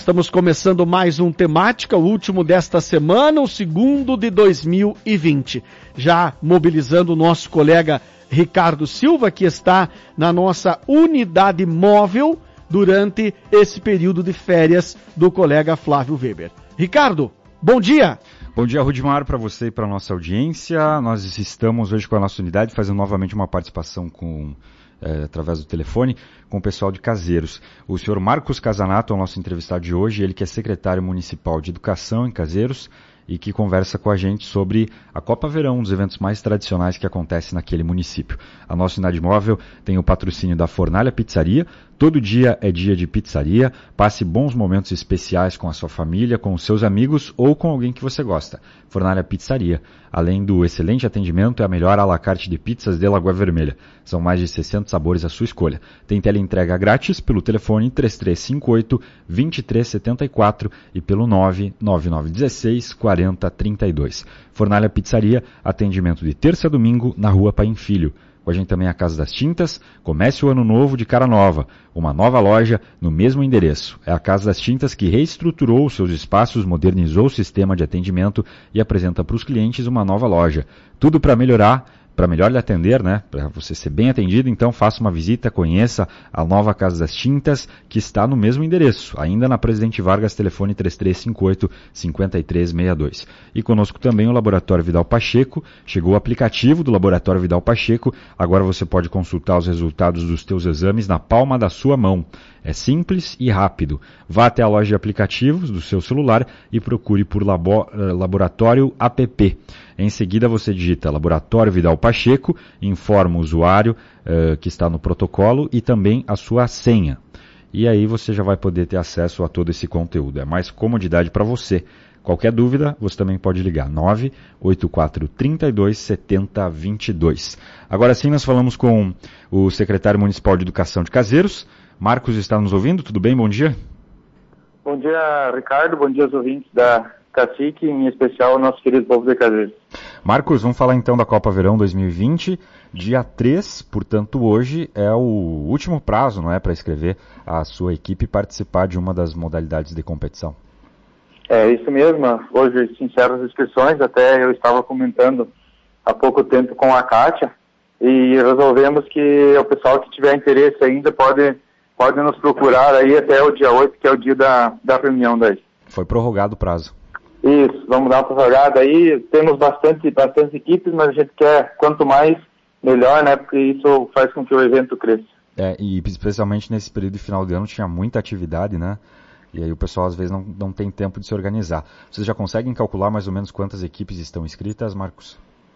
Estamos começando mais um Temática, o último desta semana, o segundo de 2020. Já mobilizando o nosso colega Ricardo Silva, que está na nossa unidade móvel durante esse período de férias do colega Flávio Weber. Ricardo, bom dia! Bom dia, Rudimar, para você e para a nossa audiência. Nós estamos hoje com a nossa unidade fazendo novamente uma participação através do telefone com o pessoal de Caseiros. O senhor Marcos Casanato é o nosso entrevistado de hoje, ele que é secretário municipal de educação em Caseiros e que conversa com a gente sobre a Copa Verão, um dos eventos mais tradicionais que acontece naquele município. A nossa unidade móvel tem o patrocínio da Fornalha Pizzaria. Todo dia é dia de pizzaria. Passe bons momentos especiais com a sua família, com os seus amigos ou com alguém que você gosta. Fornalha Pizzaria. Além do excelente atendimento, é a melhor à la carte de pizzas de Lagoa Vermelha. São mais de 60 sabores à sua escolha. Tem teleentrega grátis pelo telefone 3358-2374 e pelo 99916-4032. Fornalha Pizzaria, atendimento de terça a domingo na Rua Paim Filho. Com a gente também a Casa das Tintas. Comece o ano novo de cara nova. Uma nova loja no mesmo endereço. É a Casa das Tintas que reestruturou seus espaços, modernizou o sistema de atendimento e apresenta para os clientes uma nova loja. Tudo para melhorar, para melhor lhe atender, né? Para você ser bem atendido, então faça uma visita, conheça a nova Casa das Tintas, que está no mesmo endereço, ainda na Presidente Vargas, telefone 3358-5362. E conosco também o Laboratório Vidal Pacheco. Chegou o aplicativo do Laboratório Vidal Pacheco. Agora você pode consultar os resultados dos teus exames na palma da sua mão. É simples e rápido. Vá até a loja de aplicativos do seu celular e procure por Laboratório App. Em seguida você digita Laboratório Vidal Pacheco, informa o usuário que está no protocolo e também a sua senha. E aí você já vai poder ter acesso a todo esse conteúdo. É mais comodidade para você. Qualquer dúvida, você também pode ligar 984-32-70-22. Agora sim, nós falamos com o secretário municipal de Educação de Caseiros. Marcos está nos ouvindo? Tudo bem? Bom dia. Bom dia, Ricardo. Bom dia aos ouvintes da Cacique, em especial o nosso querido povo de Caseiros. Marcos, vamos falar então da Copa Verão 2020. Dia 3, portanto, hoje é o último prazo, não é, para inscrever a sua equipe e participar de uma das modalidades de competição. É isso mesmo. Hoje se encerram as inscrições. Até eu estava comentando há pouco tempo com a Kátia e resolvemos que o pessoal que tiver interesse ainda pode nos procurar aí até o dia 8, que é o dia da reunião daí. Foi prorrogado o prazo. Isso, vamos dar uma prorrogada aí. Temos bastante equipes, mas a gente quer quanto mais, melhor, né? Porque isso faz com que o evento cresça. E especialmente nesse período de final de ano tinha muita atividade, né? E aí o pessoal às vezes não tem tempo de se organizar. Vocês já conseguem calcular mais ou menos quantas equipes estão inscritas, Marcos?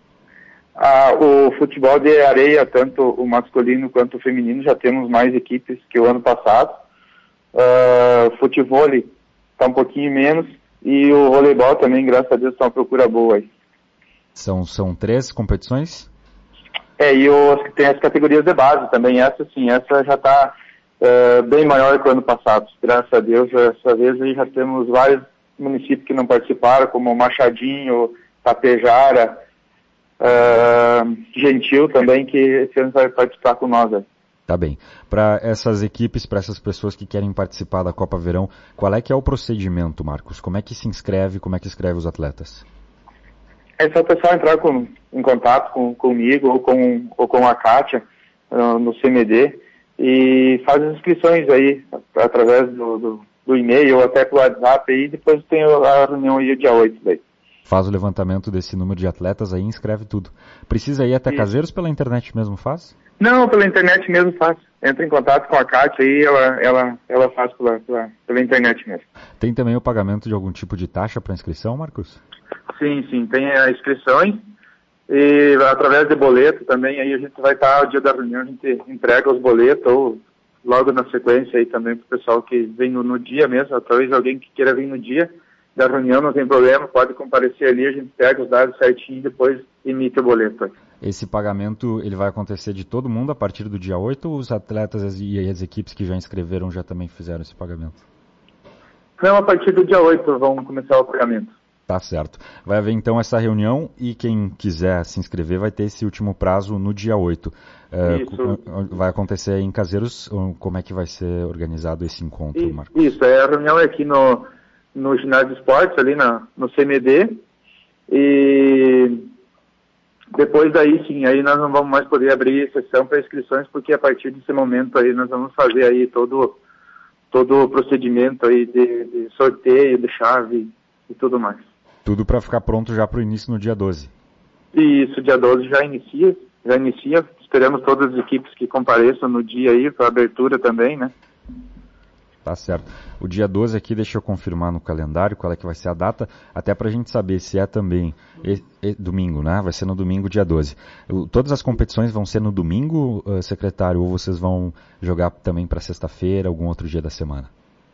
O futebol de areia, tanto o masculino quanto o feminino, já temos mais equipes que o ano passado. Futebol está um pouquinho menos. E o voleibol também, graças a Deus, está uma procura boa aí. São 3 competições? E tem as categorias de base também. Essa já está bem maior que o ano passado. Graças a Deus, dessa vez aí já temos vários municípios que não participaram, como Machadinho, Tapejara, Gentil também, que esse ano vai participar com nós aí. Tá bem. Para essas equipes, para essas pessoas que querem participar da Copa Verão, qual é que é o procedimento, Marcos? Como é que se inscreve, como é que escreve os atletas? É só o pessoal entrar em contato comigo ou com a Kátia no CMD e faz as inscrições aí através do e-mail ou até pelo WhatsApp aí, depois tem a reunião aí dia 8 daí. Faz o levantamento desse número de atletas aí e inscreve tudo. Precisa ir até Caseiros pela internet mesmo, faz? Não, pela internet mesmo faz. Entra em contato com a Kátia aí, ela faz pela internet mesmo. Tem também o pagamento de algum tipo de taxa para inscrição, Marcos? Sim, tem as inscrições e através de boleto também, aí a gente vai estar, o dia da reunião, a gente entrega os boletos ou logo na sequência aí também para o pessoal que vem no dia mesmo, talvez alguém que queira vir no dia da reunião, não tem problema, pode comparecer ali, a gente pega os dados certinho e depois emite o boleto. Esse pagamento, ele vai acontecer de todo mundo a partir do dia 8 ou os atletas e as equipes que já inscreveram já também fizeram esse pagamento? Não, a partir do dia 8 vão começar o pagamento. Tá certo. Vai haver então essa reunião e quem quiser se inscrever vai ter esse último prazo no dia 8. Isso. Vai acontecer em Caseiros? Como é que vai ser organizado esse encontro, Marcos? Isso, a reunião é aqui no ginásio de esportes, ali no CMD, e depois daí sim, aí nós não vamos mais poder abrir sessão para inscrições, porque a partir desse momento aí nós vamos fazer aí todo o procedimento aí de sorteio, de chave e tudo mais. Tudo para ficar pronto já para o início no dia 12. Isso, dia 12 já inicia. Esperamos todas as equipes que compareçam no dia aí, para abertura também, né? Tá certo. O dia 12 aqui, deixa eu confirmar no calendário qual é que vai ser a data, até pra gente saber se é também domingo, né? Vai ser no domingo, dia 12. Todas as competições vão ser no domingo, secretário, ou vocês vão jogar também para sexta-feira, algum outro dia da semana?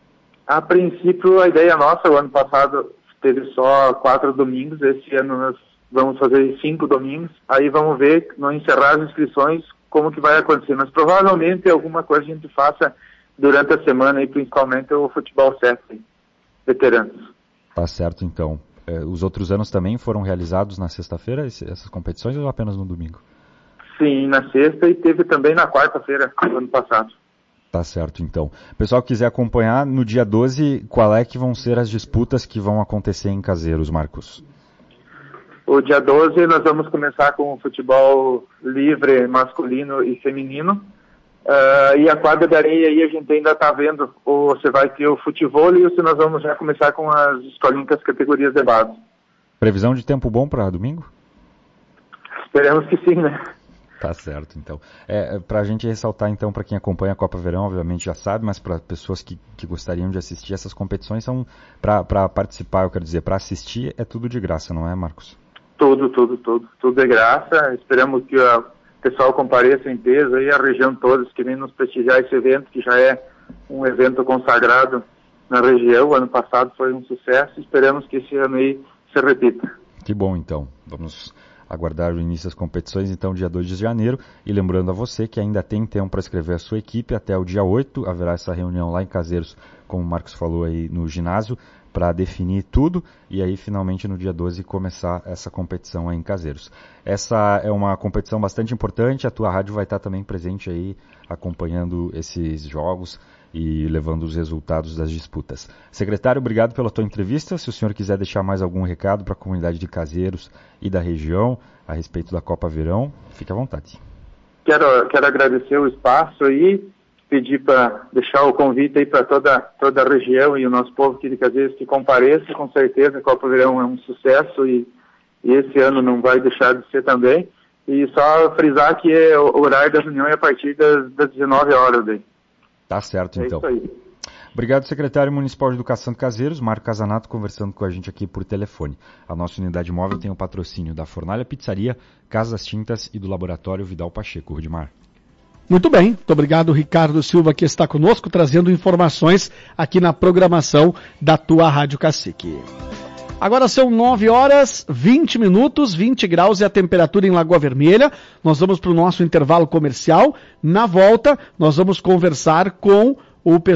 A princípio, a ideia nossa, o ano passado teve só 4 domingos, esse ano nós vamos fazer 5 domingos, aí vamos ver, não encerrar as inscrições, como que vai acontecer, mas provavelmente alguma coisa a gente faça durante a semana, e principalmente o futebol 7, veteranos. Tá certo, então. Os outros anos também foram realizados na sexta-feira, essas competições, ou apenas no domingo? Sim, na sexta e teve também na quarta-feira, do ano passado. Tá certo, então. Pessoal que quiser acompanhar, no dia 12, qual é que vão ser as disputas que vão acontecer em Caseiros, Marcos? O dia 12 nós vamos começar com o futebol livre, masculino e feminino. E a quadra de areia aí a gente ainda está vendo, ou você vai ter o futevôlei, ou se nós vamos já começar com as escolinhas, categorias de base. Previsão de tempo bom para domingo? Esperamos que sim, né? Tá certo, então. Para a gente ressaltar, então, para quem acompanha a Copa Verão, obviamente já sabe, mas para pessoas que gostariam de assistir, essas competições são para participar, eu quero dizer, para assistir é tudo de graça, não é, Marcos? Tudo de graça. Esperamos que o pessoal compareça em peso aí, a região toda, que vem nos prestigiar esse evento, que já é um evento consagrado na região. O ano passado foi um sucesso, esperamos que esse ano aí se repita. Que bom, então. Vamos aguardar o início das competições, então, dia 2 de janeiro. E lembrando a você que ainda tem tempo para escrever a sua equipe. Até o dia 8 haverá essa reunião lá em Caseiros, como o Marcos falou aí, no ginásio, para definir tudo. E aí, finalmente, no dia 12, começar essa competição aí em Caseiros. Essa é uma competição bastante importante. A tua rádio vai estar também presente aí, acompanhando esses jogos e levando os resultados das disputas. Secretário, obrigado pela tua entrevista. Se o senhor quiser deixar mais algum recado para a comunidade de Caseiros e da região a respeito da Copa Verão, fique à vontade. Quero agradecer o espaço aí, pedir para deixar o convite aí para toda a região e o nosso povo aqui de Caseiros que compareça. Com certeza a Copa Verão é um sucesso e esse ano não vai deixar de ser também. E só frisar que o horário da reunião é a partir das 19 horas daí. Tá certo, então. É isso aí. Obrigado, secretário municipal de Educação de Caseiros, Marco Casanato, conversando com a gente aqui por telefone. A nossa unidade móvel tem o patrocínio da Fornalha Pizzaria, Casas Tintas e do Laboratório Vidal Pacheco. Rudimar. Muito bem, muito obrigado, Ricardo Silva, que está conosco, trazendo informações aqui na programação da tua Rádio Cacique. Agora são 9 horas, 20 minutos, 20 graus é a temperatura em Lagoa Vermelha. Nós vamos para o nosso intervalo comercial. Na volta, nós vamos conversar com o pessoal